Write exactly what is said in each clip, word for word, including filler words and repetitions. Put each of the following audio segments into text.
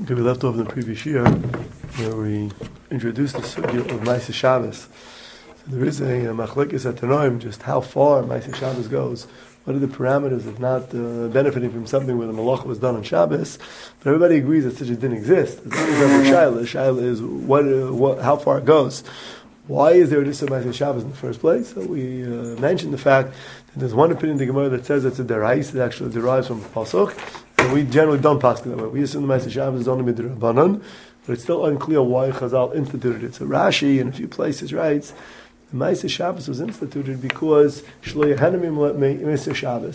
Okay, we left off in the previous year where we introduced the sugya of Ma'aseh Shabbos. So there is a, a machlekes at Tanoim, just how far Ma'aseh Shabbos goes. What are the parameters of not uh, benefiting from something where the malacha was done on Shabbos? But everybody agrees that such a didn't exist. As long as ever Shaila, Shaila is what, uh, what, how far it goes. Why is there a Nissa Ma'aseh Shabbos in the first place? So we uh, mentioned the fact that there's one opinion in the Gemara that says it's a derais, it actually derives from a pasuk. And we generally don't pass that way. We assume the Ma'aseh Shabbos is only midrabanan, but it's still unclear why Chazal instituted it. So Rashi, in a few places, writes the Ma'aseh Shabbos was instituted because Shlo Yehanamim Ma'aseh Shabbos.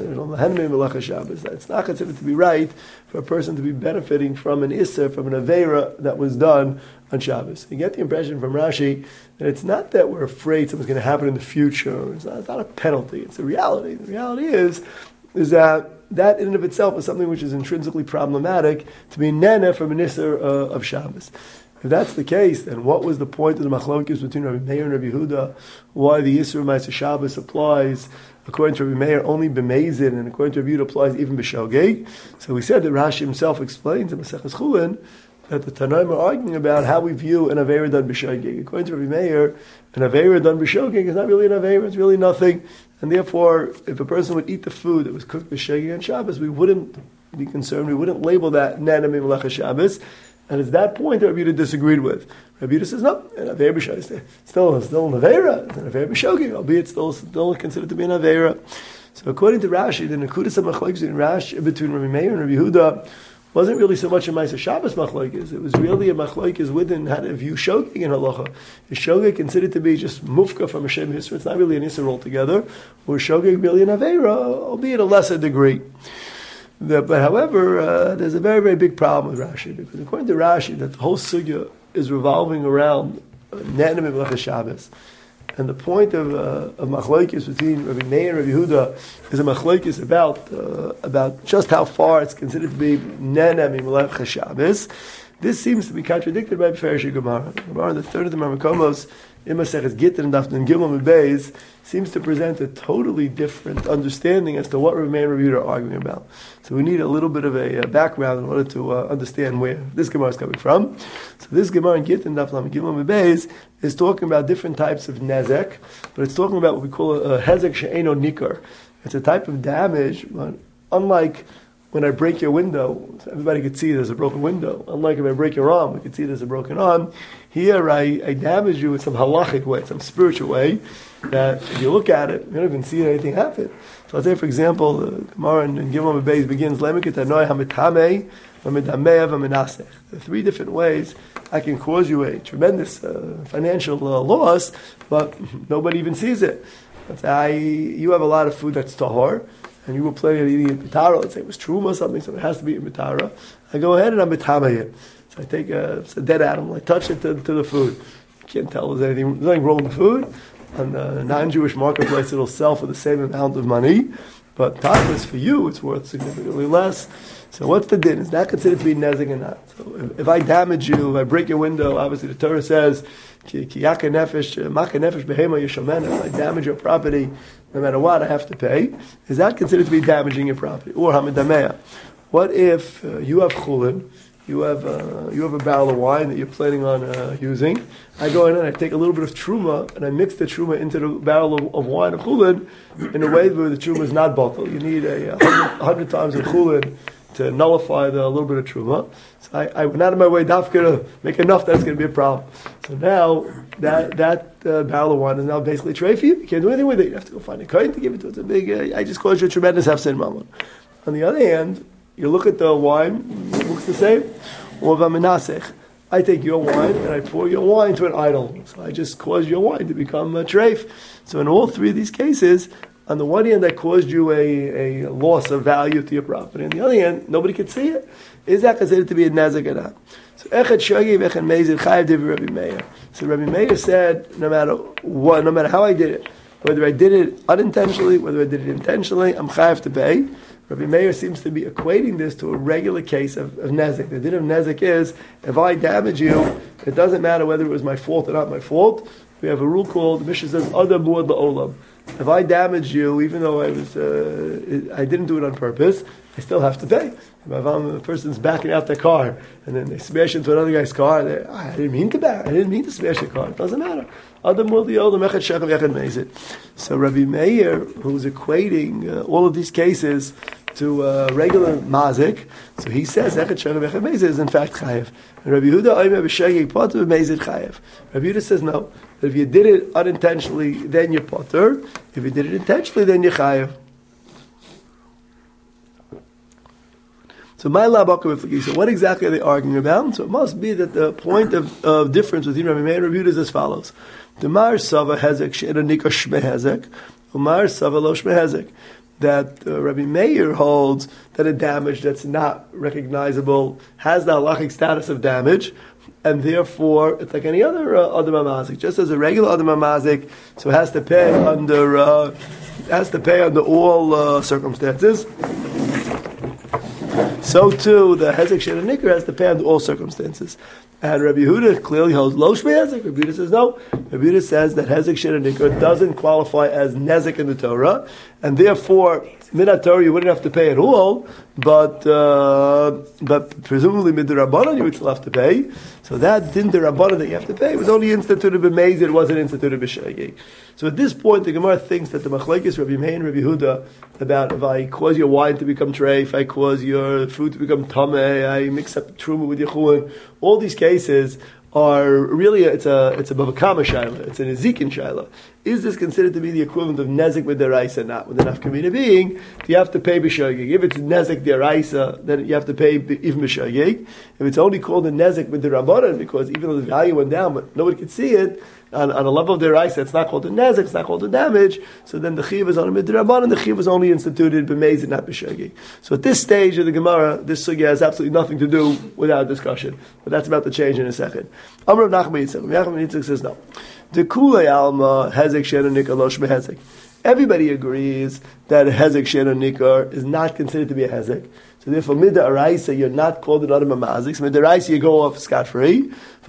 It's not considered to be right for a person to be benefiting from an Isser, from an Aveira that was done on Shabbos. You get the impression from Rashi that it's not that we're afraid something's going to happen in the future. It's not, it's not a penalty. It's a reality. The reality is, is that that in and of itself is something which is intrinsically problematic to be nene from an Isser uh, of Shabbos. If that's the case, then what was the point of the machlokes between Rabbi Meir and Rabbi Yehuda? Why the Yisur of Ma'aseh Shabbos applies, according to Rabbi Meir, only b'meizin, and according to Rabbi Yehuda applies even b'shogeg? So we said that Rashi himself explains in Maseches Chulin that the Tanoim are arguing about how we view an Aveira done b'shogeg. According to Rabbi Meir, an Aveira done b'shogeg is not really an Aveira, it's really nothing. And therefore, if a person would eat the food that was cooked b'shogeg on Shabbos, we wouldn't be concerned, we wouldn't label that nana mimelecha Shabbos. And it's that point that Rabbi Yehuda disagreed with. Rabbi Yehuda says, no, an Aveira b'shogeg is still, still an Aveira, it's an Aveira b'shogeg, albeit still, still considered to be an Aveira. So according to Rashi, the Nekudas HaMachlokes in Rashi between Rabbi Meir and Rabbi Yehuda wasn't really so much a Ma'aseh Shabbos machlokes. It was really a machlokes within how to view shogeg in halacha. Is shogeg considered to be just mufka from a shem hisra? It's not really an isser altogether. Or shogeg really an aveira, albeit a lesser degree. The, but however, uh, there's a very very big problem with Rashi, because according to Rashi, that the whole sugya is revolving around ne'enim mimelecha Shabbos. And the point of uh, of machlokes between Rabbi Meir and Rabbi Yehuda is a machlokes about uh, about just how far it's considered to be nena mimelecha Shabbos. This seems to be contradicted by Perish Gemara. Gemara, the third of the Marmakomos, in Maseches Gittin and Daftan Gimel Beis, seems to present a totally different understanding as to what Rabbi Meir and Rabbi Yehuda are arguing about. So we need a little bit of a uh, background in order to uh, understand where this Gemara is coming from. So this Gemara in Gittin and Daftan Gimel Beis is talking about different types of nezek, but it's talking about what we call a, a hezek she'eno nikar. It's a type of damage, but unlike when I break your window, everybody could see it as a broken window. Unlike if I break your arm, we could see it as a broken arm. Here, I, I damage you in some halachic way, some spiritual way, that if you look at it, you don't even see anything happen. So let's say, for example, the Gemara in Gimel Beis begins, the three different ways I can cause you a tremendous uh, financial uh, loss, but nobody even sees it. Let's say I, you have a lot of food that's tahor, and you were planning on eating it in Mitara, let's say it was truma or something, so it has to be in Mitara. I go ahead and I'm Mitama it. So I take a, it's a dead animal, I touch it to, to the food. You can't tell there's anything, there's nothing wrong with the food. On the non-Jewish marketplace, it'll sell for the same amount of money, but tachlis for you, it's worth significantly less. So what's the din? Is that considered to be nezek or not? So if, if I damage you, if I break your window, obviously the Torah says, ki yaka nefesh, maka nefesh behema yishamena. If I damage your property, no matter what, I have to pay. Is that considered to be damaging your property? Or hamidameya? What if uh, you have chulin, you have uh, you have a barrel of wine that you're planning on uh, using? I go in and I take a little bit of truma and I mix the truma into the barrel of, of wine of chulin in a way where the truma is not bottled. You need a, a hundred, hundred times of chulin to nullify the little bit of truma. So I, I went out of my way, dafka to make enough that's going to be a problem. So now that that uh, barrel of wine is now basically tray for you. You can't do anything with it. You have to go find a coin to give it to. It's a big. Uh, I just caused you a tremendous hefsed mammon. On the other hand, you look at the wine, it looks the same. Or v'amenasech. I take your wine and I pour your wine to an idol. So I just caused your wine to become a treif. So in all three of these cases, on the one hand, I caused you a, a loss of value to your property. On the other hand, nobody could see it. Is that considered to be a nezek or not? So echad shogeg, echad meizid, chayav divrei Rabbi Meir. So Rabbi Meir said, no matter what, no matter how I did it, whether I did it unintentionally, whether I did it intentionally, I'm chayav to pay. Rabbi Meir seems to be equating this to a regular case of, of nezek. The din of nezek is, if I damage you, it doesn't matter whether it was my fault or not my fault. We have a rule called, the Mishnah says, Adam muad la'olam. if I damage you, even though I was, uh, I didn't do it on purpose, I still have to pay. If a person's backing out their car and then they smash into another guy's car, they, I didn't mean to back, I didn't mean to smash the car. It doesn't matter. Adam will the older mechat shechel yechad mezid. So Rabbi Meir, who's equating uh, all of these cases to uh, regular mazik, so he says echad shechel yechad mezid is in fact chayev. And Rabbi Yehuda oimer b'shegeg poter b'mezid chayev. Rabbi Yehuda says no. That if you did it unintentionally, then you're poter. If you did it intentionally, then you're chayev. So my labaka so what exactly are they arguing about? So it must be that the point of, of difference between Rabbi Meir and Rabbi Yehuda is as follows: the Mar Sava Hezek She'ena Nika Shme Hezek, Umar Sava Lo Shme Hezek. That uh, Rabbi Meir holds that a damage that's not recognizable has the halachic status of damage, and therefore it's like any other uh, Adam HaMazik, just as a regular Adam HaMazik, so it has to pay under uh, has to pay under all uh, circumstances. So too, the Hezek She'ena Nika has to pay under all circumstances. And Rabbi Yehuda clearly holds Lo Shmei Hezek. Rabbi Yehuda says no. Rabbi Yehuda says that Hezek She'ena Nika doesn't qualify as Nezek in the Torah, and therefore, Minat Torah you wouldn't have to pay at all, but uh, but presumably Mid Rabbanan you would still have to pay. So that Din Rabbanan that you have to pay was only instituted b'meiz, it wasn't instituted b'shegeg. So at this point, the Gemara thinks that the machlekes Rabbi Meir and Rabbi Yehuda about if I cause your wine to become trey, if I cause your food to become tameh, I mix up truma with yechulin, all these cases are really a, it's a it's a bavakama shaila, it's an ezekin shaila. Is this considered to be the equivalent of nezek with deraisa? Not with enough community being, you have to pay b'shagig. If it's nezek deraisa, then you have to pay even b'shagig. If it's only called a nezek with the rabbanan, because even though the value went down, but nobody could see it on, on a level of deraisa, it's not called a nezek, it's not called a damage. So then the chiv is on a mid rabbanan, the chiv is only instituted b'mezid, not b'shagig. So at this stage of the Gemara, this sugya has absolutely nothing to do without discussion. But that's about to change in a second. Amr Nachman Yitzchak. Nachman Yitzchak says no. The Kulei Alma Hezek She'ena Nika Lo Shmei Hezek. Everybody agrees that a Hezek She'ena Nika is not considered to be a Hezek. So therefore, Mida Araisa, you're not called an Adam HaMazik. So Mida Araisa, you go off scot-free. The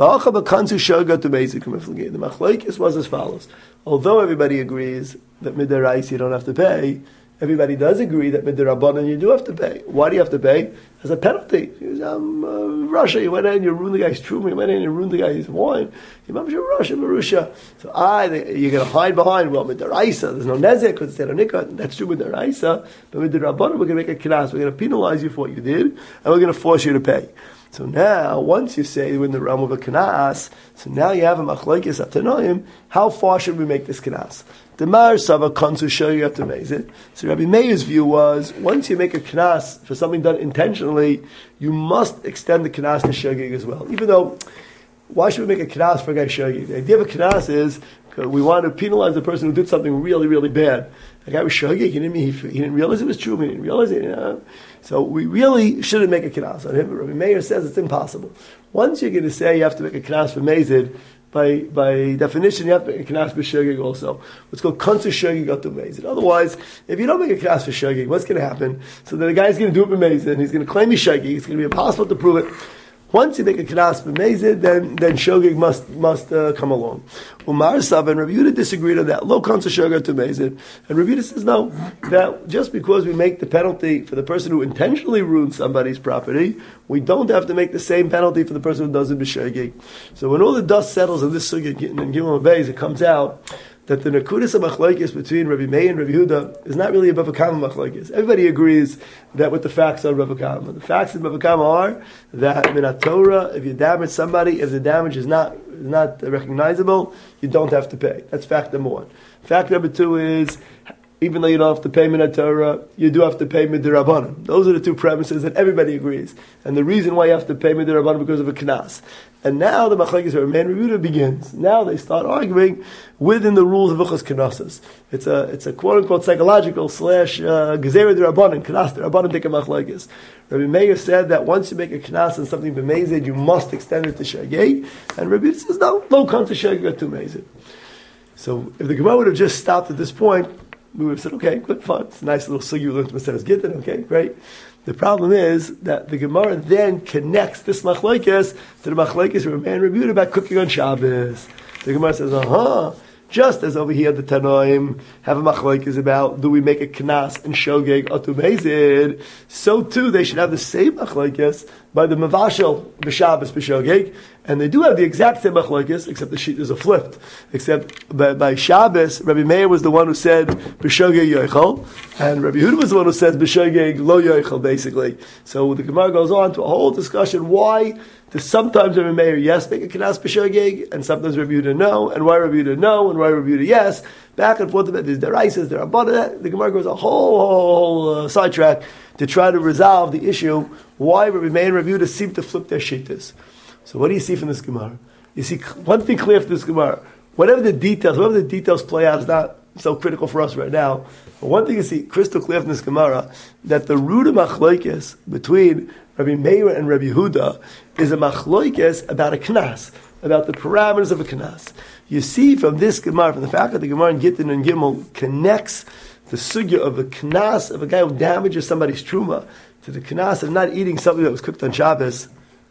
Machlekes was as follows. Although everybody agrees that Mida Araisa you don't have to pay, everybody does agree that Mid Rabbanan you do have to pay. Why do you have to pay? As a penalty. Um, uh, Russia, you went in, you ruined the guy's truma, you went in, you ruined the guy's wine. You you're Russia, Marusha. So I, you're going to hide behind, well, Mid Raisa, there's no nezek, because it's Nika, that's true with the Raisa, but Mid Rabbanan, we're going to make a kinas, we're going to penalize you for what you did, and we're going to force you to pay. So now, once you say we're in the realm of a kanas, so now you have a machlekes atanoim, how far should we make this kanas? The Mar Sava Kansu Shariat to Mezid. So Rabbi Meir's view was, once you make a knas for something done intentionally, you must extend the knas to Shagig as well. Even though, why should we make a knas for a guy Shagig? The idea of a knas is, we want to penalize the person who did something really, really bad. The guy was Shagig, he didn't, he, he didn't realize it was true, he didn't realize it. You know? So we really shouldn't make a knas on him. But Rabbi Meir says it's impossible. Once you're going to say you have to make a knas for Mezid, By by definition, you have to make a knas b'shegig also. What's called konser shegig atu mezid. Otherwise, if you don't make a knas for shegig, what's going to happen? So then the guy's going to do it b'mezid, and he's going to claim he's shegig. It's going to be impossible to prove it. Once you make a knas b'mezid, then then shogig must must uh, come along. Umar Sav and Rabbi Yehuda disagreed on that. Lo konser shegig atu mezid, and Rabbi Yehuda says no. That just because we make the penalty for the person who intentionally ruins somebody's property, we don't have to make the same penalty for the person who does it b'shegig. So when all the dust settles in this sugya in Gimel Beis, it comes out that the Nakudas of Machlekes between Rabbi Meir and Rabbi Yehuda is not really a Bava Kama Machlekes. Everybody agrees that with the facts of Bava Kama. The facts of Bava Kama are that Minat Torah, if you damage somebody, if the damage is not is not recognizable, you don't have to pay. That's fact number one. Fact number two is, even though you don't have to pay Minat Torah, you do have to pay Midirabbanan. Those are the two premises that everybody agrees. And the reason why you have to pay Midirabbanan because of a knas. And now the Machlekes of Rabbi Meir begins. Now they start arguing within the rules of Uchas Knasas. It's a it's a quote unquote psychological slash Gezerah D'Rabbanan, Knas D'Rabbanan Tika Machlekes. Rabbi Meir said that once you make a knas and something b'mezid, you must extend it to Shagei. And Rabbi says, no, no come to Shagei to Mezid. So if the Gemara would have just stopped at this point, we would have said, okay, good, fun. It's a nice little sugi we learned from Maseres Gittin, okay, great. The problem is that the Gemara then connects this machlekes to the machlekes of Rabbi and Rabbi about cooking on Shabbos. The Gemara says, uh-huh, Just as over here the Tanoim have a machlokes about do we make a knas and shogeg atu beizid, so too they should have the same machlokes by the mavashel b'Shabbos b'shogeg, and they do have the exact same machlokes except the sheet is a flipped. Except by, by Shabbos, Rabbi Meir was the one who said b'shogeg yoichel, and Rabbi Yehuda was the one who said b'shogeg lo yoichel, basically. So the Gemara goes on to a whole discussion why. To sometimes Rabbi Meir, yes, make a knas b'shogeg, and sometimes Rabbi Yehuda, no, and why Rabbi Yehuda, no, and why Rabbi Yehuda, yes. Back and forth about there's deraises, there are abana. The Gemara goes a whole, whole uh, sidetrack to try to resolve the issue why Rabbi Meir and Rabbi Yehuda seem to flip their shittas. So what do you see from this Gemara? You see one thing clear from this Gemara. Whatever the details, whatever the details play out is not so critical for us right now. But one thing you see crystal clear from this Gemara, that the root of machlokes between Rabbi Meir and Rabbi Yehuda is a machlokes about a knas, about the parameters of a knas. You see from this Gemara, from the fact that the Gemara in Gittin and Gimel connects the sugya of the knas of a guy who damages somebody's truma to the knas of not eating something that was cooked on Shabbos,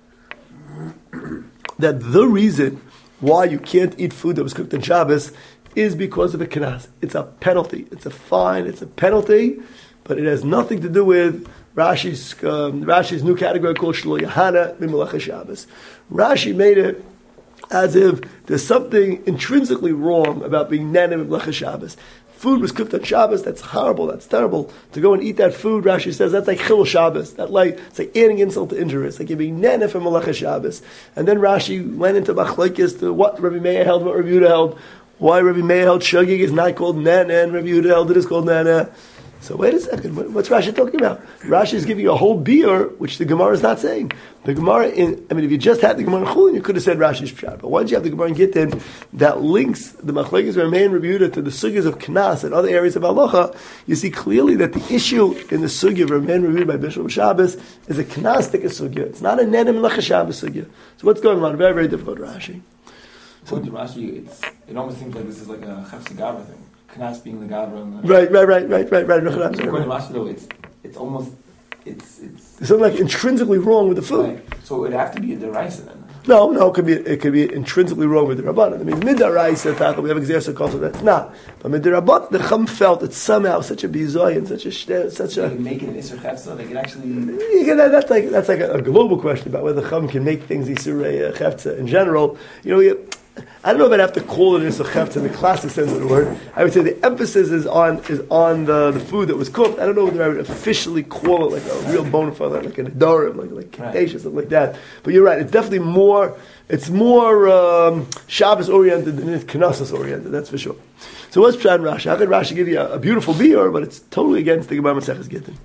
that the reason why you can't eat food that was cooked on Shabbos is because of a knas. It's a penalty. It's a fine. It's a penalty, but it has nothing to do with Rashi's um, Rashi's new category called Shlo Yahana Mimalacha Shabbos. Rashi made it as if there's something intrinsically wrong about being Nana Mimalacha Shabbos. Food was cooked on Shabbos. That's horrible. That's terrible. To go and eat that food, Rashi says that's like Chil Shabbos. That like it's like adding insult to injury. It's like you're being Nana for Malacha Shabbos. And then Rashi went into Machlokes to what Rabbi Meir held, what Rabbi Yehuda held. Why Rabbi Meir held shogeg is not called Nana, and Rabbi Yehuda held it is called Nana. So wait a second, what's Rashi talking about? Rashi is giving you a whole beer, which the Gemara is not saying. The Gemara, in, I mean, if you just had the Gemara in Chulin, you could have said Rashi's pshat. But once you have the Gemara in Gittin, that links the machlokes Rabbi Meir and Rabbi Yehuda to the sugyas of Knas and other areas of halacha, you see clearly that the issue in the sugya of Rabbi Meir and Rabbi Yehuda by Bishul Shabbos is a Knastic sugya. It's not a Nenem Lecha Shabbos sugya. So what's going on? Very, very difficult, Rashi. So to Rashi, it's, it almost seems like this is like a Chefs Gavra thing. Knas being the Gavra. And the right, right, right, right, right, right. So according to Rashi, though, it's it's almost it's it's there's something like intrinsically wrong with the food. Right. So it would have to be a deraisa then. No, no, it could be it could be intrinsically wrong with the Rabbanan. I mean, midaraisa we have exercise culture that's not. But midarabbat, the Chum felt it's somehow such a bizoy and such a such a. They can make it an isur chefza. They can actually. You can, that's like that's like a, a global question about whether Chum can make things isur chefza in general. You know. You, I don't know if I'd have to call it a chefta in the classic sense of the word. I would say the emphasis is on is on the, the food that was cooked. I don't know whether I would officially call it like a real bona fide, like an adorim, like like kadesh, right. Something like that. But you're right. It's definitely more. It's more um, Shabbos oriented than it's Knesset oriented. That's for sure. So what's Pshat Rashi? How could Rashi give you a, a beautiful beer, but it's totally against the Gemara Maseches Gittin?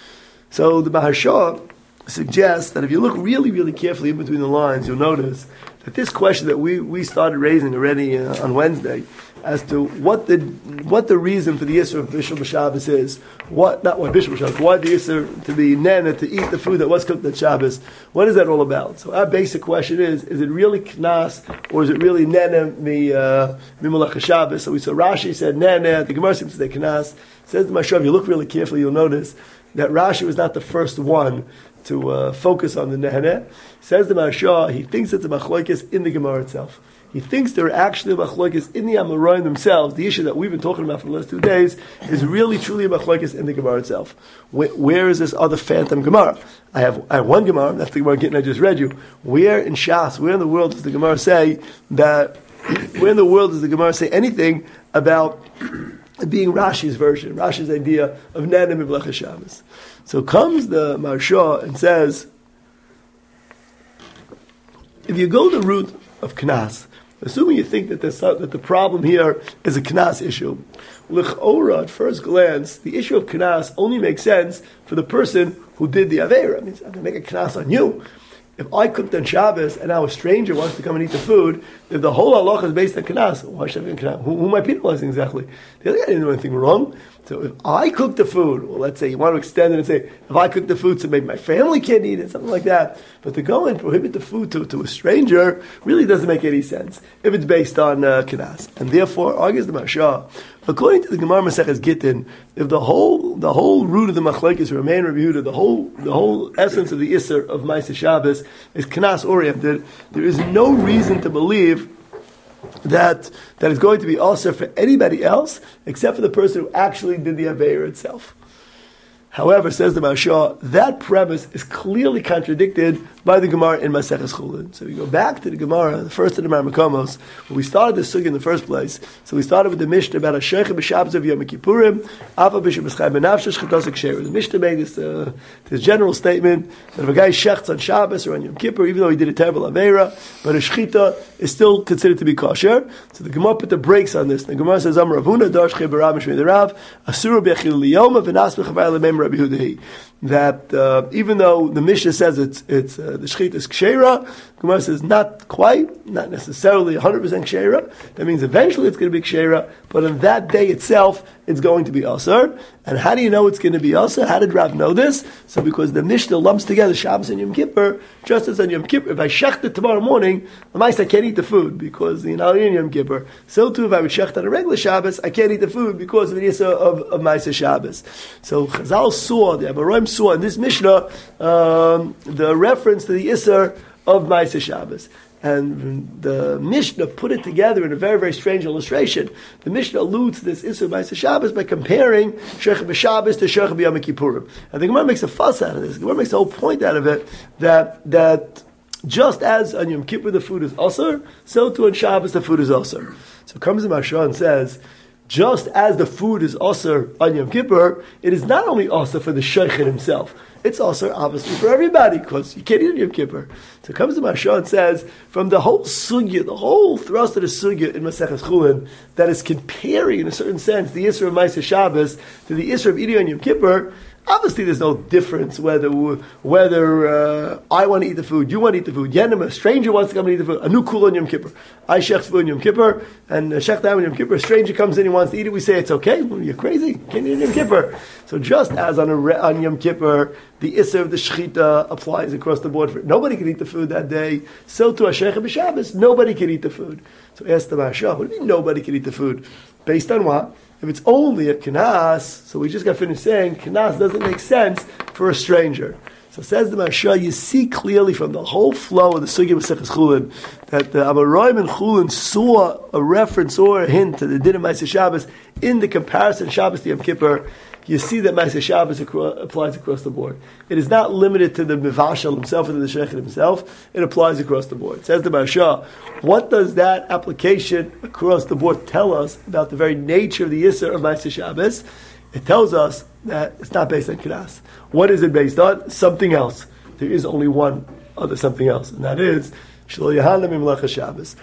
So the Maharsha suggests that if you look really, really carefully in between the lines, you'll notice that this question that we, we started raising already uh, on Wednesday, as to what the what the reason for the Yisr of Bishul B'Shabbos is, what not what Bishul B'Shabbos, why the Yisr to be nana, to eat the food that was cooked at Shabbos, what is that all about? So our basic question is, is it really Knas, or is it really nana mi Malacha Shabbos? So we saw Rashi said nana, the Gemara seems to say Knas. Says the Mashrav, if you look really carefully, you'll notice that Rashi was not the first one to uh, focus on the Nehaneh. Says the Maharsha, he thinks it's a machlokes in the Gemara itself. He thinks there are actually machlokes in the Amoraim themselves. The issue that we've been talking about for the last two days is really truly a machlokes in the Gemara itself. Where, where is this other phantom Gemara? I have I have one Gemara, that's the Gemara Gittin I just read you. Where in Shas, where in the world does the Gemara say that, where in the world does the Gemara say anything about being Rashi's version, Rashi's idea of Nana Mivlecha Shabbos? So comes the Maharsha and says, if you go the route of Knas, assuming you think that, that the problem here is a Knas issue, L'ch'ora, at first glance, the issue of Knas only makes sense for the person who did the Aveira. It means I'm going to make a Knas on you. If I cooked on Shabbos and now a stranger wants to come and eat the food, if the whole halacha is based on Knas, why should I be Knas? Who, who am I penalizing exactly? The other guy didn't do anything wrong. So if I cook the food, well, let's say you want to extend it and say, if I cook the food so maybe my family can't eat it, something like that. But to go and prohibit the food to, to a stranger really doesn't make any sense if it's based on uh, Knas. And therefore, argues the Maharsha, according to the Gemara Maseches Gittin, if the whole the whole root of the machlokes remain Rabbi Yehuda, the whole the whole essence of the Isser of Ma'aseh Shabbos is Knas oriented, there is no reason to believe that that is going to be also for anybody else except for the person who actually did the Aveira itself. However, says the Mashah, that premise is clearly contradicted by the Gemara in Maseches Chulin. So we go back to the Gemara, the first of the Marmakomos, where we started the sugi in the first place. So we started with the Mishnah about a Sheikh b'Shabbos of Yom Kippurim, Afa b'Shem b'Schai b'Nafshesh Chetos Ksheira. The Mishnah made this, uh, this general statement that if a guy shechts on Shabbos or on Yom Kippur, even though he did a terrible Aveira, but a Shechita is still considered to be kosher. So the Gemara put the brakes on this. The Gemara says, Amar Ravuna, Darsh Chei B'Rav Mishmei Derav, Asura b'Echil Liyoma, V'nas b'Chavar L'Mem Rabbi Yehuda. That uh, even though the Mishnah says it's it's uh, the shechita is ksheira, Gemara says not quite, not necessarily one hundred percent ksheira. That means eventually it's going to be ksheira, but on that day itself it's going to be asur. And how do you know it's going to be asur? How did Rav know this? So because the Mishnah lumps together Shabbos and Yom Kippur, just as on Yom Kippur, if I shecht it tomorrow morning, I can't eat the food because you know in Yom Kippur. So too if I would shecht on a regular Shabbos, I can't eat the food because of the Yisra of, of Ma'aseh Shabbos. So Chazal saw, the Abaroim saw in this Mishnah um, the reference to the Isser of Ma'aseh Shabbos. And the Mishnah put it together in a very, very strange illustration. The Mishnah alludes to this Isser of Ma'aseh Shabbos by comparing Sheikh b'Shabbos to Sheikh b'Yom Kippurim. And the Gemara makes a fuss out of this. The Gemara makes the whole point out of it that that just as on Yom Kippur the food is Asr, so too on Shabbos the food is Asr. So comes the Mashah and says, just as the food is Asr on Yom Kippur, it is not only Asr for the Sheikh himself, it's also obviously for everybody, because you can't eat on Yom Kippur. So it comes to Mashah and says, from the whole sugya, the whole thrust of the sugya in Maseches Chulin, that is comparing, in a certain sense, the Isra of Ma'aseh Shabbos to the Isra of eating on Yom Kippur, obviously there's no difference whether whether uh, I want to eat the food, you want to eat the food, Yenim, a stranger wants to come and eat the food, a new kula on Yom Kippur. I shech food on Yom Kippur, and uh, shech down on Yom Kippur, a stranger comes in, he wants to eat it, we say it's okay, well, you're crazy, can't eat on Yom Kippur. So just as on, a re- on Yom Kippur, the Isser of the Shechita applies across the board. For it. Nobody can eat the food that day. So to Ashech b'Shabbos, nobody can eat the food. So ask the Mashah, what do you mean nobody can eat the food? Based on what? If it's only a Kanas, so we just got finished saying, Kanas doesn't make sense for a stranger. So says the Mashah, you see clearly from the whole flow of the Sugya Maseches Chulin that the Amoraim and Chulin saw a reference or a hint to the Din of Ma'aseh Shabbos in the comparison Shabbos to Yom Kippur. You see that Ma'aseh Shabbos applies across the board. It is not limited to the Mivashal himself or to the Shechet himself. It applies across the board. It says the Mashah, what does that application across the board tell us about the very nature of the Yisr of Ma'aseh Shabbos? It tells us that it's not based on Knas. What is it based on? Something else. There is only one other something else, and that is Shlo Yahalam Imlach Shabbos.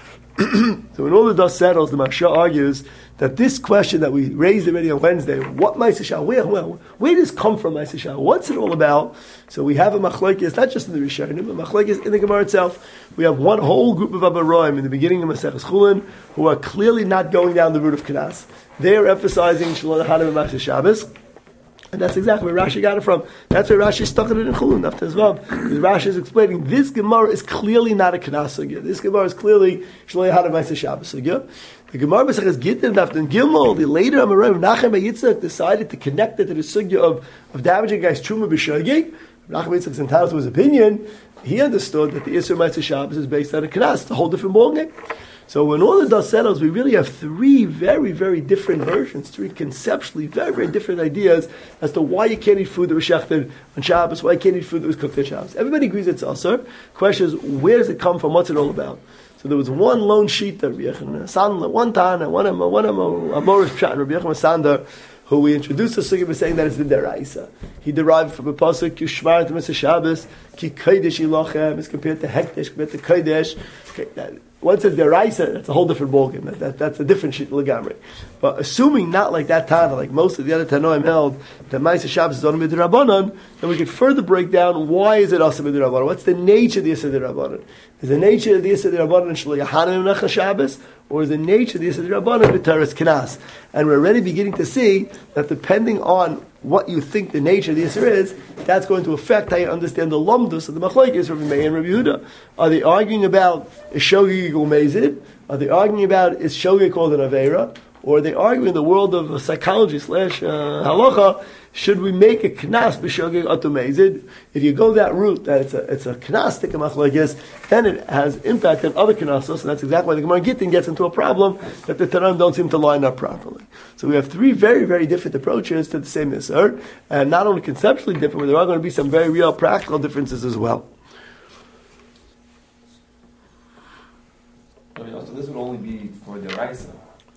So when all the dust settles, the Mashah argues that this question that we raised already on Wednesday, what Ma'aseh Shabbos, where, where, where does this come from, Ma'aseh Shabbos? What's it all about? So we have a machlokes, not just in the Rishonim, but machlokes in the Gemara itself. We have one whole group of Abaroim in the beginning of Maseches Chulin who are clearly not going down the route of Knas. They are emphasizing Shlo Yahalam Ma'aseh Shabbos. And that's exactly where Rashi got it from. That's where Rashi stuck it in Chulin after as well. Because Rashi is explaining this Gemara is clearly not a Knas sugya. This Gemara is clearly Shlo Yahalam Ma'aseh Shabbos sugya. The Gemara Maseches Gittin after Gimel, the later Amoraim Nachem Yitzchak decided to connect it to the sugya of of damaging guys truma b'shogeg. Nachem Yitzchak's entitled to his opinion. He understood that the Isser Ma'aseh Shabbos is based on a Knas. It's a whole different ballgame. So when all the dust settles, we really have three very, very different versions, three conceptually very, very different ideas as to why you can't eat food that was shechted on Shabbos, why you can't eat food that was cooked on Shabbos. Everybody agrees it's asur. Question is, where does it come from? What's it all about? So there was one lone sheet that Rabbi Yechon Sandler, one time, and one of them, one of them, Amoris Pshat, Rabbi Yechon Sandler, who we introduced the sugya by saying that it's the deraisa. He derived from a pasuk, Yushmar to Mesa Shabbos, Ki Kodesh Ilochem, is compared to Hekdesh, compared to Kodesh. Okay, that, once it's deraisa, that's a whole different ballgame. That, that, that's a different shit legamri. But assuming not like that Tana, like most of the other Tanoim held, that Ma'aseh Shabbos is on midrabanan, then we could further break down why is it also midrabanan. What's the nature of the Yisra Rabbanan? Is the nature of the Yisra Rabbanan Shlo Yahanim Necha Shabbos, or is the nature of the Yisra Rabbanan B'Taras Knas? And we're already beginning to see that depending on what you think the nature of the Yisr is, that's going to affect how you understand the lumdus of the machlokes from Meir and Rabbi Yehuda. Are they arguing about is shogeg or mezid? Are they arguing about is shogeg called an aveira? or they argue in the world of psychology slash uh, halacha, should we make a knas b'shogeg atumezid? If you go that route, that it's a it's a knas tikamachlagis, then it has impact on other knasos, and that's exactly why the Gemara Gittin gets into a problem that the Tanaim don't seem to line up properly. So we have three very very different approaches to the same isur, and not only conceptually different, but there are going to be some very real practical differences as well. I mean, also this would only be for the Raisa.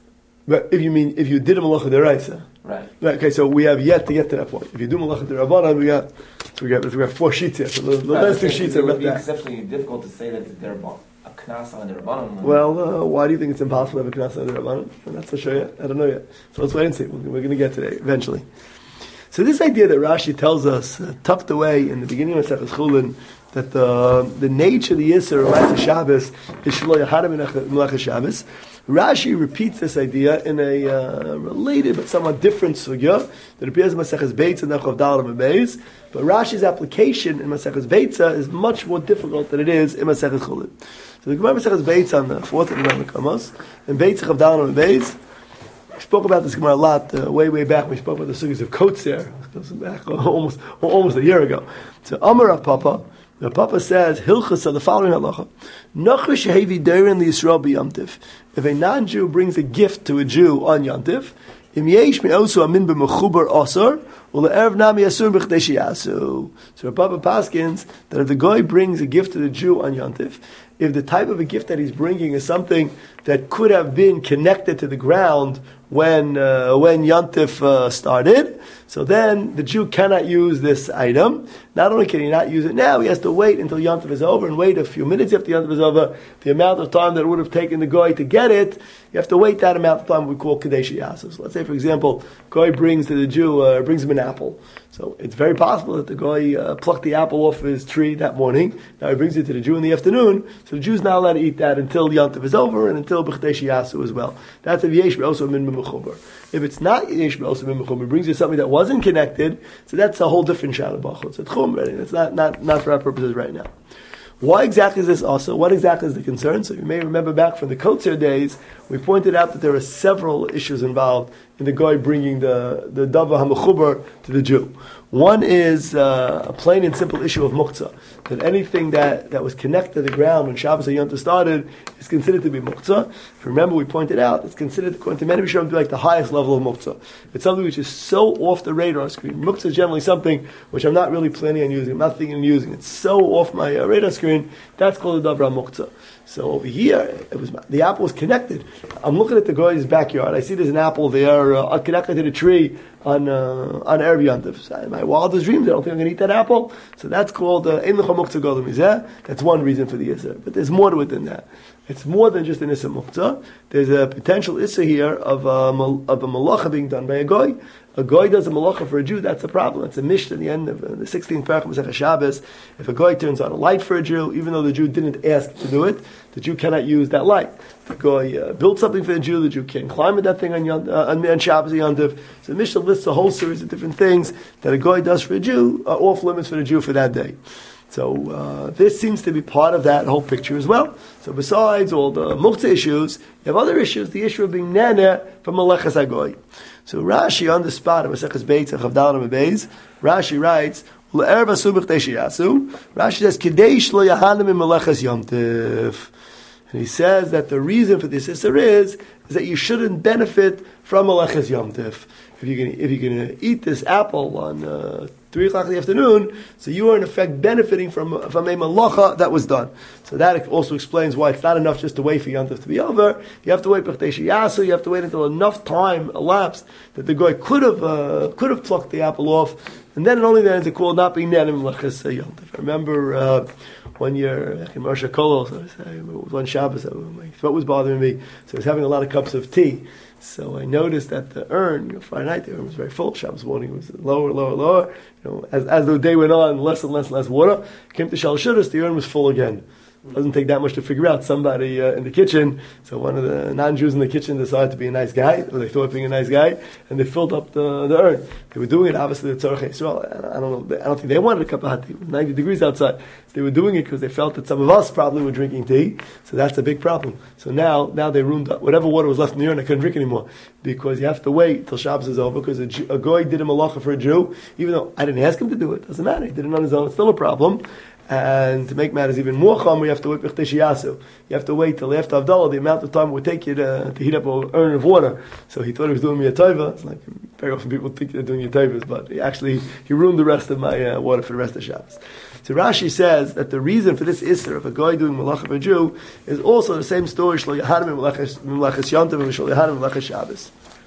But if you mean if you did a malacha deraisa, right? Right. Okay, so we have yet to get to that point. If you do malacha derabanan, we got we got we got four sheets here. So the, the right, last two sheets it are would about be that. exceptionally difficult to say that they're a knas on the rabbanon. Well, uh, why do you think it's impossible to have a knas on the rabbanon? I'm not so sure yet. I don't know yet. So let's wait and see. We're, we're going to get to that eventually. So this idea that Rashi tells us, uh, tucked away in the beginning of Masechus Chulin, that the the nature of the Yisr of Ma'aseh Shabbos is Shelo Yachadam Melacha Shabbos. Rashi repeats this idea in a uh, related but somewhat different sugya that appears in Maseches Beitza and Nechav Dalet and Beis. But Rashi's application in Maseches Beitza is much more difficult than it is in Maseches Chulin. So the Gemara Maseches Beitza on the fourth of the Kamos and Beitza Chav Dalet and Beis. We spoke about this Gemara a lot uh, way way back. We spoke about the sugyas of Kotzer back almost almost a year ago. So Amar Rav Papa. The Papa says, Hilchas of the following halacha. Nachash hevi deirin li Yisrael b'yamtiv. If a non-Jew brings a gift to a Jew on Yantiv, im yesh me'osu amin b'mechubar asar, u'le'erev nami asur b'chdei sheyasu. So Papa paskins that if the guy brings a gift to the Jew on Yantiv, if the type of a gift that he's bringing is something that could have been connected to the ground when uh, when Yantif uh, started, so then the Jew cannot use this item. Not only can he not use it now, he has to wait until Yantif is over and wait a few minutes after Yantif is over. The amount of time that it would have taken the guy to get it, you have to wait that amount of time we call Kadesh Yasu. So let's say, for example, guy brings to the Jew, uh, brings him an apple. So it's very possible that the guy uh, plucked the apple off his tree that morning. Now he brings it to the Jew in the afternoon. So the Jew's not allowed to eat that until Yantif is over and until B'chdei Yasu as well. That's if Yesh also min b'mechubar. If it's not Yesh also min b'mechubar, brings you something that wasn't connected, so that's a whole different shad of bachot. It's a tchum, right? It's not, not, not for our purposes right now. Why exactly is this also? What exactly is the concern? So you may remember back from the Kotzer days, we pointed out that there are several issues involved in the guy bringing the, the Dava HaMechubar to the Jew. One is uh, a plain and simple issue of muktzah, that anything that, that was connected to the ground when Shabbos HaYonta started is considered to be muktzah. If you remember, we pointed out, it's considered, according to many Rishonim, to be like the highest level of muktzah. It's something which is so off the radar screen. Muktzah is generally something which I'm not really planning on using, I'm not thinking of using. It's so off my uh, radar screen, that's called a Davra Muktzah. So over here, it was the apple was connected. I'm looking at the guy's backyard. I see there's an apple there uh, connected to the tree on uh, on Erev Yantiv. So in my wildest dreams, I don't think I'm going to eat that apple. So that's called Ein Lecha Muktzah Golem Mizeh. That's one reason for the Isser. But there's more to it than that. It's more than just an Isser Muktzah. There's a potential Isser here of a, of a malacha being done by a guy. A guy does a malacha for a Jew, that's a problem. It's a mishnah at the end of uh, the sixteenth parak of Masechah Shabbos. If a guy turns on a light for a Jew, even though the Jew didn't ask to do it, the Jew cannot use that light. If a guy uh, built something for the Jew, the Jew can't climb at that thing on, Yont, uh, on, on Shabbos or Yontif. So the mishnah lists a whole series of different things that a guy does for a Jew, are off limits for the Jew for that day. So uh, this seems to be part of that whole picture as well. So besides all the muktzah issues, you have other issues, the issue of being nana from Malechas HaGoy. So Rashi on the spot of Maseches Beitza Chav Dalet Beis, Rashi writes, L'erev asu b'chdei sheyasu. Rashi says, Kadesh lo yahanim in Malechas Yontif. And he says that the reason for this issur is, is that you shouldn't benefit from Malechas Yontif. If you're going if you're going to eat this apple on uh, three o'clock in the afternoon, so you are in effect benefiting from from a malacha that was done. So that also explains why it's not enough just to wait for Yantif to be over. You have to wait for B'chdei Yasu. You have to wait until enough time elapsed that the guy could have uh, could have plucked the apple off, and then and only then is it called not being nenim malachas Yantif. I remember uh, one year in Marsha Kolo, so it was one Shabbos, my throat was bothering me, so I was having a lot of cups of tea. So I noticed that the urn, you know, Friday night, the urn was very full. Shabbos morning was lower, lower, lower. You know, as, as the day went on, less and less and less water. Came to Shal Shudas, the urn was full again. Doesn't take that much to figure out somebody uh, in the kitchen. So one of the non-Jews in the kitchen decided to be a nice guy, or they thought being a nice guy, and they filled up the, the urn. They were doing it, obviously, the Tzorchei Yisrael. I don't know. I don't think they wanted a cup of hot tea. It was ninety degrees outside. So they were doing it because they felt that some of us probably were drinking tea. So that's a big problem. So now, now they ruined up. Whatever water was left in the urn, I couldn't drink anymore because you have to wait till Shabbos is over because a, Jew, a goy did a malacha for a Jew, even though I didn't ask him to do it. Doesn't matter. He did it on his own. It's still a problem. And to make matters even more chomer, you have to wait You have to wait till after Havdalah, the amount of time it would take you to, to heat up an urn of water. So he thought he was doing me a tova. It's like very often people think they're doing you tovas, but he actually he ruined the rest of my uh, water for the rest of Shabbos. So Rashi says that the reason for this Isser of a guy doing malacha for a Jew is also the same story Shlo Yahanim Melachas Yantav and Shlo Yahanim Melachas Shabbos.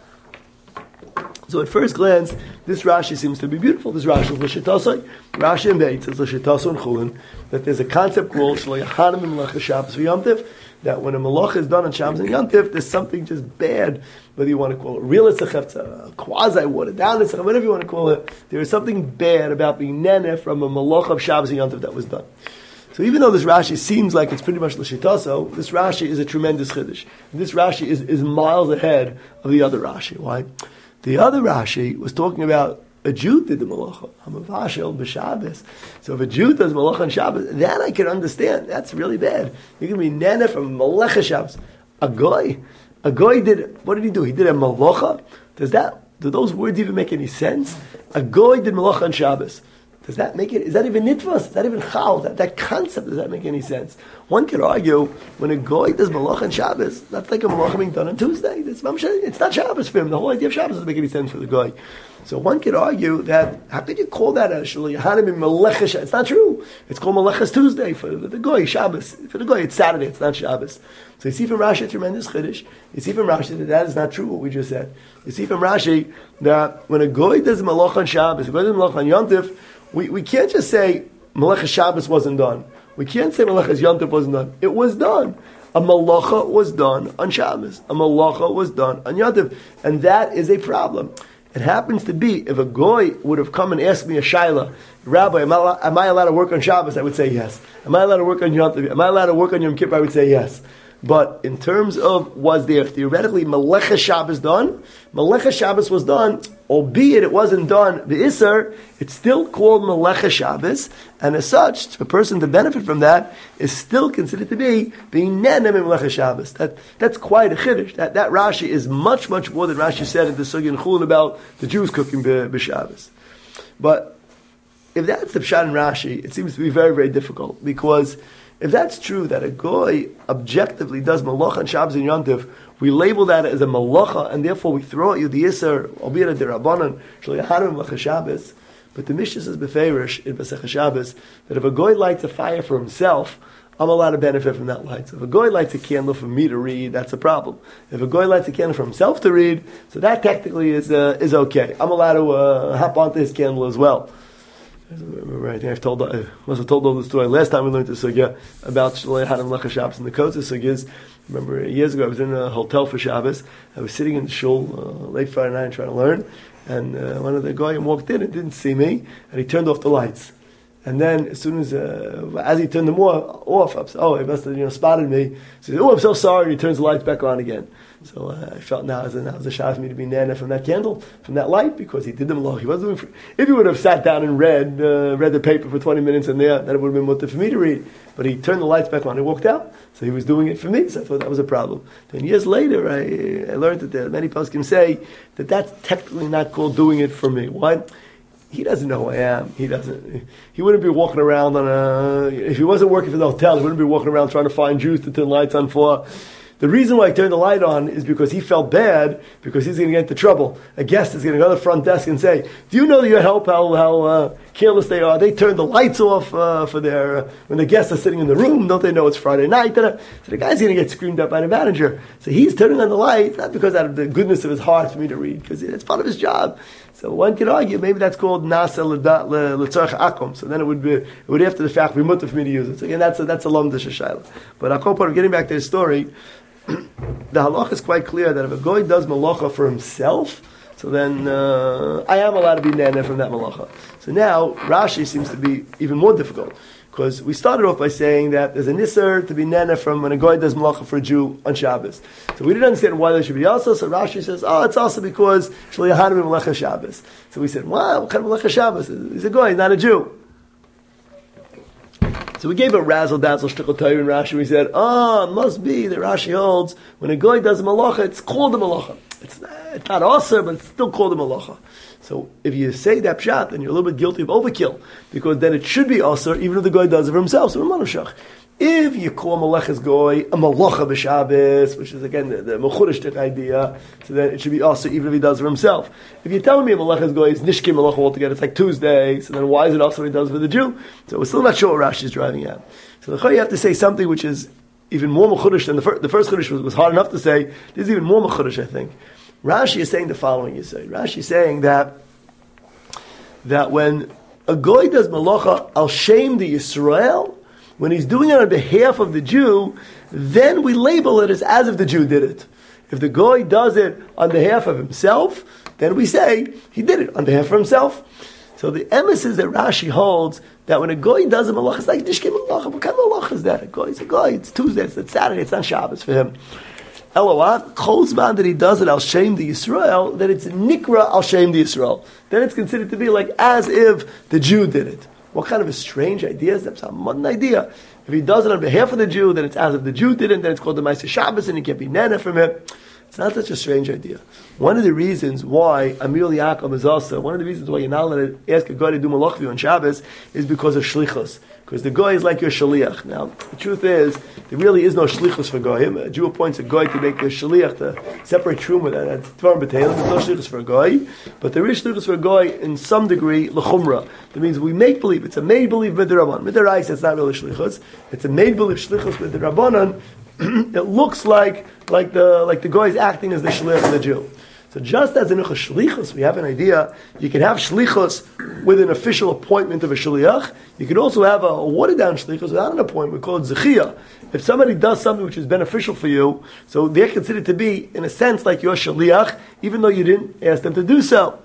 So at first glance, this Rashi seems to be beautiful. This Rashi is L'Shitasai. Rashi and Beit says L'Shitasai and Chulin, that there's a concept called Shlo Yahanim Melachas Shabbos v'Yantiv, that when a malach is done on Shabbos and Yantiv, there's something just bad, whether you want to call it real Itzachevtza, quasi watered down Itzachevtza, whatever you want to call it, there is something bad about being neneh from a malach of Shabbos and Yantiv that was done. So even though this Rashi seems like it's pretty much L'Shitaso, this Rashi is a tremendous Chiddush. And this Rashi is, is miles ahead of the other Rashi. Why? The other Rashi was talking about a Jew did the malacha. I'm a vashel b'Shabbos. So if a Jew does malacha on Shabbos, that I can understand. That's really bad. You can be nene from malacha Shabbos. A goy, a goy did. What did he do? He did a malacha. Does that? Do those words even make any sense? A goy did malacha on Shabbos. Does that make it? Is that even nitvas? Is that even chal? That, that concept, does that make any sense? One could argue when a goy does malacha on Shabbos, that's like a malacha being done on Tuesday. It's, it's not Shabbos for him. The whole idea of Shabbos doesn't make any sense for the goy. So one could argue that how could you call that a shlo yahanim in malecha? It's not true. It's called Malechas Tuesday for the, the goy. Shabbos for the goy, it's Saturday. It's not Shabbos. So you see from Rashi a tremendous chiddush. You see from Rashi that that is not true. What we just said. You see from Rashi that when a goy does malacha on Shabbos, a goy does malacha on Yontif, we we can't just say Malechas Shabbos wasn't done. We can't say Malechas Yontif wasn't done. It was done. A malacha was done on Shabbos. A malacha was done on Yontif, and that is a problem. It happens to be, if a goy would have come and asked me a shaila, Rabbi, am I, allowed, am I allowed to work on Shabbos? I would say yes. Am I allowed to work on Yom Tov? Am I allowed to work on Yom Kippur? I would say yes. But in terms of, was there theoretically Malecha Shabbos done? Malecha Shabbos was done, albeit it wasn't done the Isser, it's still called Malecha Shabbos, and as such, a person to benefit from that is still considered to be being Nenem in Malecha Shabbos. That, that's quite a chiddush. That, that Rashi is much, much more than Rashi said in the Sugi and Chulin about the Jews cooking b'Shabbos. But if that's the Pshat in Rashi, it seems to be very, very difficult, because if that's true, that a goy objectively does malacha on Shabbos and Yontif, we label that as a malacha, and therefore we throw at you the Yisr, albeit a derabanan, shlo yahanim malacha Shabbos. But the Mishnah says beferish in Pesach Shabbos that if a goy lights a fire for himself, I'm allowed to benefit from that light. So if a goy lights a candle for me to read, that's a problem. If a goy lights a candle for himself to read, so that technically is uh, is okay. I'm allowed to uh, hop onto his candle as well. I remember, I think I've told, I must have told all the story last time we learned the sugya about Shalei Hadim Lecha Shabbos and the Kotza sugyas. Remember, years ago I was in a hotel for Shabbos. I was sitting in the shul uh, late Friday night trying to learn, and uh, one of the goyim walked in and didn't see me, and he turned off the lights. And then, as soon as uh, as he turned them off, I was, oh, he must have you know spotted me. So he said, "Oh, I'm so sorry." And he turns the lights back on again. So uh, I felt now as a, now as a shot for me to be nana from that candle, from that light, because he did them alone. He wasn't doing. For, if he would have sat down and read uh, read the paper for twenty minutes in there, that would have been mutter for me to read. But he turned the lights back on and walked out. So he was doing it for me. So I thought that was a problem. Then years later, I, I learned that there, many poskim say that that's technically not called doing it for me. Why? He doesn't know who I am. He doesn't. He wouldn't be walking around on a. If he wasn't working for the hotel, he wouldn't be walking around trying to find Jews to turn lights on for. The reason why I turned the light on is because he felt bad because he's going to get into trouble. A guest is going to go to the front desk and say, "Do you know your help how how uh, careless they are? They turn the lights off uh, for their uh, when the guests are sitting in the room. Don't they know it's Friday night?" So the guy's going to get screamed at by the manager. So he's turning on the lights not because out of the goodness of his heart for me to read, because it's part of his job. So one could argue maybe that's called nasa l'tzarech akom. So then it would be it would after the fact be mutter for me to use it. So again, that's a, that's a lomdish shayla. But I'll part of getting back to the story. The halacha is quite clear that if a goy does malacha for himself, so then uh, I am allowed to be nana from that malacha. So now Rashi seems to be even more difficult, Because we started off by saying that there's a nisser to be nana from when a goy does malacha for a Jew on Shabbos. So we didn't understand why there should be also. So Rashi says, oh, it's also because shlo yahanim malacha Shabbos. So we said, wow, what kind of malacha Shabbos? He's a goy, he's not a Jew. So we gave a razzle dazzle shtickle Torah in Rashi. We said, oh, it must be that Rashi holds when a goy does a malacha, it's called a malacha. It's not, it's not also, but it's still called a malacha. So if you say that pshat, then you're a little bit guilty of overkill, because then it should be also, even if the goy does it for himself. So we're if you call malachas goy a malacha b'Shabbos, which is again the, the mechurishtik idea, so then it should be also even if he does it for himself. If you're telling me a malachas goy is nishki malacha altogether, it's like Tuesday, so then why is it also when he does it for the Jew? So we're still not sure what Rashi is driving at. So the you have to say something which is even more mechurish than the first. The first chudish was, was hard enough to say. This is even more mechurish, I think. Rashi is saying the following. You say Rashi is saying that that when a goy does malacha al shem the Yisrael, when he's doing it on behalf of the Jew, then we label it as as if the Jew did it. If the goy does it on behalf of himself, then we say he did it on behalf of himself. So the emes is that Rashi holds that when a goy does a malacha, it's like nishke malacha. What kind of malacha is that? A goy is a goy. It's Tuesday. It's, it's Saturday. It's not Shabbos for him. Eloah, Cholzman that he does it al shem the Yisrael, that it's nikra al shem the Yisrael. Then it's considered to be like as if the Jew did it. What kind of a strange idea is that? It's a modern idea. If he does it on behalf of the Jew, then it's as if the Jew did it, then it's called the Ma'aseh Shabbos, and he can't be nana from it. It's not such a strange idea. One of the reasons why Amir Yaakov is also, one of the reasons why you're not allowed to ask a guy to do malach on Shabbos is because of shlichus. Because the guy is like your shaliach. Now, the truth is, there really is no shlichus for goyim. A Jew appoints a guy to make the shaliach, to separate truma, that's tvarim b'teil. There's no shlichus for a guy. But there is shlichus for a guy in some degree, l'chumra. That means we make believe. It's a made believe midrabanan. Midrash, it's not really shlichus. It's a made believe shlichus midrabanan. It looks like like the like the guy is acting as the shliach of the Jew. So just as in a shlichus, we have an idea. You can have shlichus with an official appointment of a shliach. You can also have a watered down shlichus without an appointment called zechiyah. If somebody does something which is beneficial for you, so they're considered to be, in a sense, like your shliach, even though you didn't ask them to do so.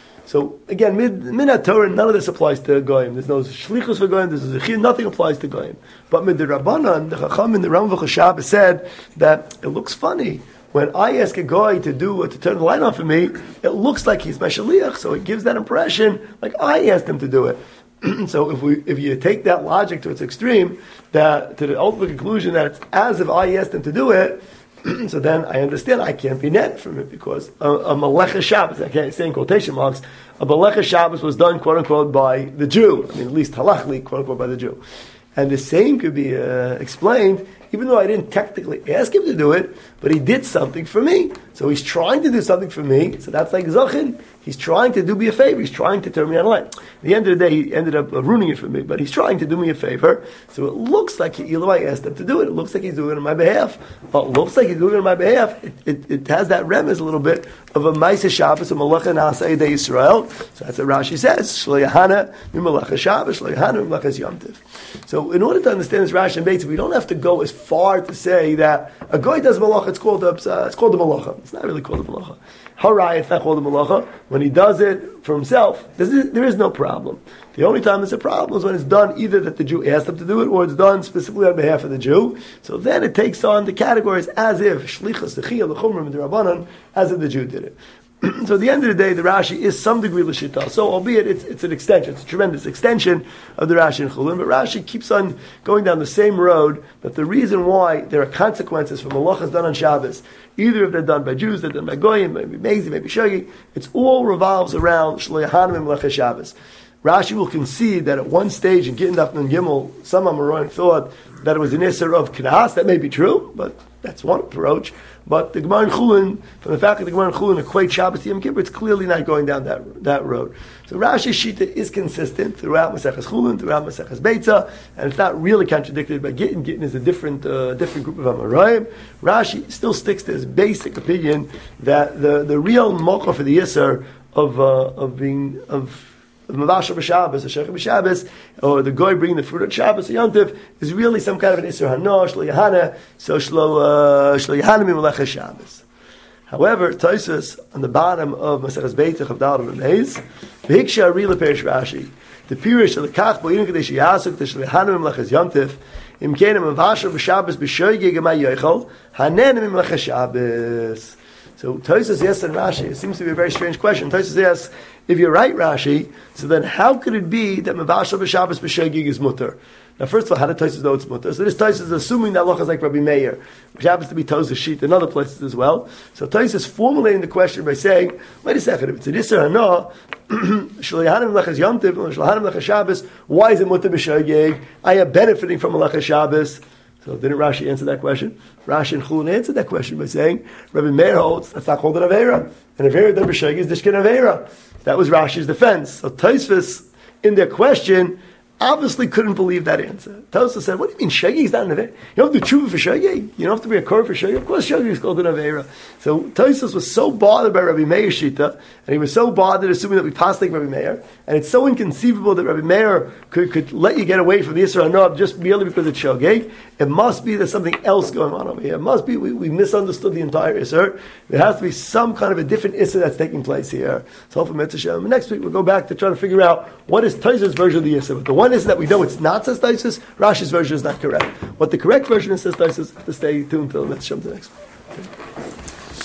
So again, mid minat Torah, none of this applies to goyim. There's no shlichus for goyim. There's no zechiyah. Nothing applies to goyim. But mid the Rabbanan, the Chacham in the Rambam Chashav said that it looks funny. When I ask a guy to do to turn the light on for me, it looks like he's my shaliach, so it gives that impression like I asked him to do it. So if we if you take that logic to its extreme, that to the ultimate conclusion that it's as if I asked him to do it, so then I understand I can't be net from it because a, a Malecha Shabbos, I can't say in quotation marks, a Malecha Shabbos was done quote unquote by the Jew. I mean, at least halachically quote unquote by the Jew. And the same could be uh, explained, even though I didn't technically ask him to do it, but he did something for me. So he's trying to do something for me. So that's like Zachin. He's trying to do me a favor. He's trying to turn me on light. At the end of the day, he ended up uh, ruining it for me, but he's trying to do me a favor. So it looks like, he, even though I asked him to do it, it looks like he's doing it on my behalf. But it looks like he's doing it on my behalf. It, it, it has that remez a little bit of a Ma'aseh Shabbos, a Malacha Na'aseh de Yisrael. So that's what Rashi says. Shlo Yahana Malacha Shabbos, Shlo Yahana Malacha Yom Tov. So in order to understand this Rashi and Beitz, we don't have to go as far to say that a goy does malacha, it's called a, uh, it's called a malacha. It's not really called a malacha. Harai, it's not called a malacha. When he does it for himself, is, there is no problem. The only time there's a problem is when it's done either that the Jew asked him to do it, or it's done specifically on behalf of the Jew. So then it takes on the categories as if shlichus, zechiyah, l'chumrim, d'Rabbanan, as if the Jew did it. So at the end of the day, the Rashi is some degree l'shita. So albeit it's, it's an extension, it's a tremendous extension of the Rashi in Chulin, but Rashi keeps on going down the same road. But the reason why there are consequences for malachas done on Shabbos, either if they're done by Jews, they're done by Goyim, maybe Mezi, maybe Shagi, it's all revolves around Shlo Yahanim and Malachas Shabbos. Rashi will concede that at one stage in Gittin Daf Nun Gimel, some Amoraim thought that it was an Isser of Knas. That may be true, but that's one approach. But the Gemara in Chulin, from the fact that the Gemara in Chulin equates Shabbos to Yom Kippur, it's clearly not going down that that road. So Rashi's Shita is consistent throughout Maseches Chulin, throughout Maseches Beitza, and it's not really contradicted by Gittin. Gittin is a different uh, different group of Amoraim. Rashi still sticks to his basic opinion that the, the real mocha for the Yisr of uh, of being of of Mavashal b'Shabbos, or Shechim b'Shabbos, or the goy bringing the fruit of Shabbos or Yom Tov, is really some kind of an Isser Hano, Shlo Yahana, so Shlo uh, Shlo Yahana Mimalecha Shabbos. However, Tosfos on the bottom of Maseches Beitach of Daled and Beis, V'hiksha Ari L'Perish Rashi, the Pirish of the Kach Bo'inu Kadesh Yasuk Tesh Lehanim Mlachas Yomtiv, Im Kenem Mavashal V'Shabbos B'Shoygeg Amay Yoichel, Hanenim Mlachas Shabbos. So Tosfos asks in Rashi, it seems to be a very strange question. Tosfos asks, if you're right, Rashi, so then how could it be that Mavashal B'Shabbos B'Shoygeg is mutter? Now, first of all, how did Tosfos know it's mutter? So this Tosfos is assuming that halacha is like Rabbi Meir, which happens to be Tosfos sheet in other places as well. So Tosfos is formulating the question by saying, wait a second, if it's an Isser Hana, Shlehanim Lechas Yomtiv, Shlehanim Lechas Shabbos, why is it mutter b'Shoygeg? I am benefiting from a Lechas Shabbos. So didn't Rashi answer that question? Rashi and Chulun answered that question by saying, Rabbi Meir holds, that's not called an Aveira. An Aveira that b'Shoygeg is Dishkin Aveira. That was Rashi's defense. So Tosfos, in their question, obviously couldn't believe that answer. Tosfos said, what do you mean Shogeg is not an Aveira? You don't have to do tshuva for Shogeg? You don't have to be a Korah for Shogeg? Of course Shogeg is called an Aveira. So Tosfos was so bothered by Rabbi Meir's Shita, and he was so bothered assuming that we passed like Rabbi Meir, and it's so inconceivable that Rabbi Meir could, could let you get away from the Yisra Hanab just merely because it's Shogeg. It must be there's something else going on over here. It must be we, we misunderstood the entire Isser. There has to be some kind of a different Isser that's taking place here. So hopefully Mitzvah Shem. Next week we'll go back to try to figure out what is Tosfos' version of the Isser. But the one is that we know it's not says Tosfos, Rashi's version is not correct. What the correct version is says Tosfos, to stay tuned until Mitzvah Shem to next week. Okay.